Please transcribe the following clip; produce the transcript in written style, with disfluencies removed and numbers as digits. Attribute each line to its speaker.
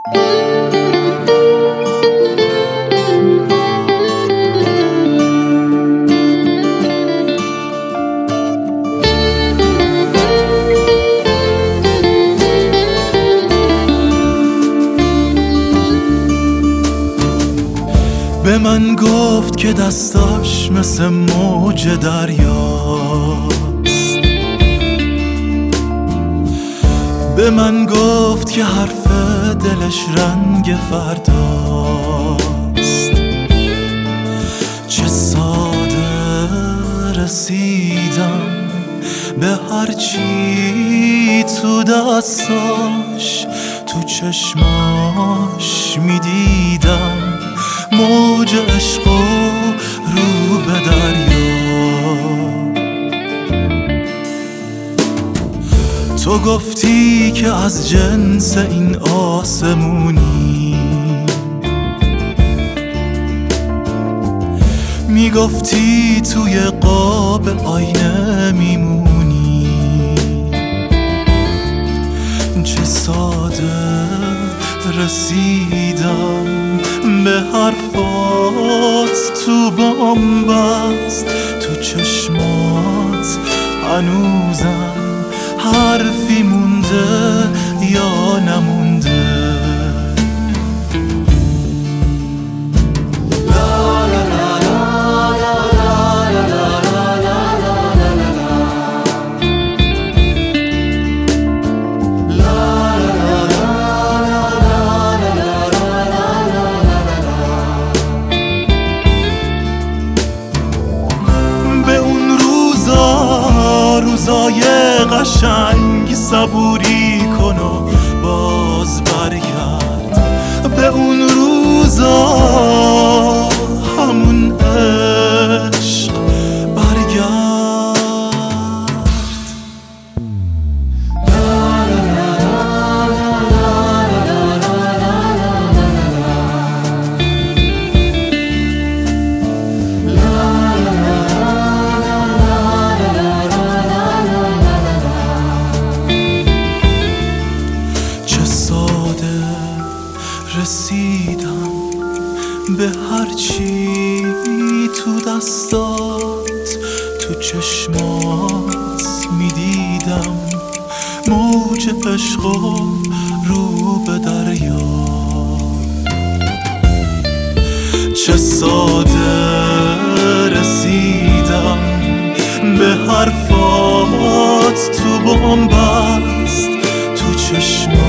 Speaker 1: به من گفت که دستاش مثل موج دریاست، به من گفت که حرف دلش رنگ فرداست. چه ساده رسیدم به هرچی تو دستاش، تو چشماش میدیدم موج عشق و رو به دریا. تو گفتی که از جنس این آسمونی، میگفتی توی قاب آینه میمونی. چه ساده رسیدم به حرفات، تو بنبست تو چشمات هنوزم حرفی مونده یا نمونده. روزای قشنگ صبوری کن و باز برگرد به اون روزا، همون عشق برگرد. رسیدم به هرچی تو دستات، تو چشمات میدیدم موج عشق و رو به دریا. چه ساده رسیدم به حرفات، تو بنبست تو چشمات